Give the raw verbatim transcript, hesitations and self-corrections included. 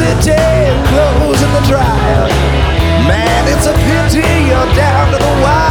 city, clothes in the dryer. Man, it's a pity you're down to the wire.